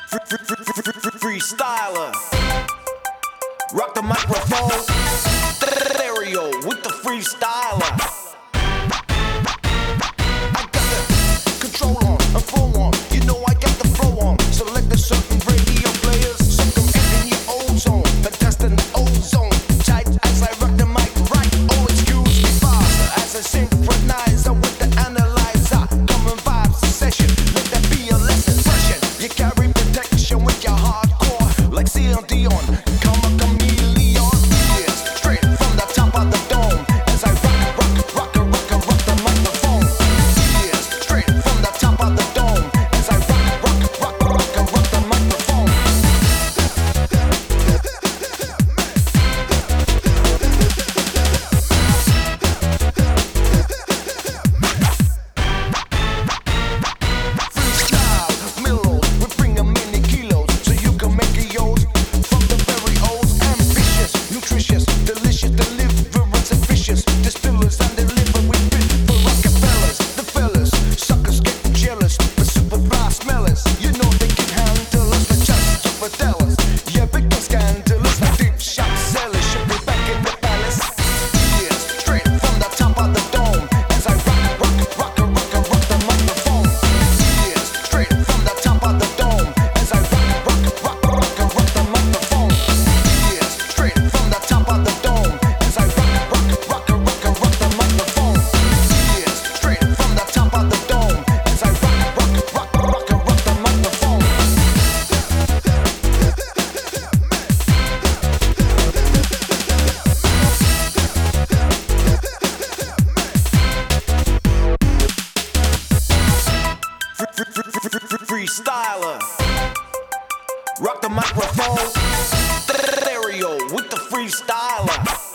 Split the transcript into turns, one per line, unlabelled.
Freestyler, rock the microphone, stereo with the freestyler. I got the control on, and flow on. You know I got the flow on. Select a certain radio players, suck them in your ozone, contesting the ozone. Tight as I rock the mic, right? Oh, excuse me, faster as I synchronize with the analyzer. Coming vibes session, let that be a lesson. Freshen, you carry protection with your hardcore, like Celine Dion. Come a chameleon, yes, straight from the top of the dome. As I rock the microphone. Yes, straight from the top of the dome. As I rock the microphone. Freestyle, mellows, we bring 'em in the kilos, so you can make it yours. From the very old, ambitious, nutritious, delicious, deliverance ambitious. Distillers and deliver we fit for Rockefellers. The fellas, suckers get jealous, but super fly smellers. You know they can handle us, but just to tell us. Yeah, big scandalous, like deep shot sellers should be back in the palace. Yes, straight from the top of the dome. As I rock the microphone. Yes, straight from the top of the dome. As I rock the microphone. Yes, straight from the top of the dome. As I rock the microphone. Yes, straight from the top of the dome. As I rock the microphone. Freestyler, rock the microphone, stereo with the freestyler.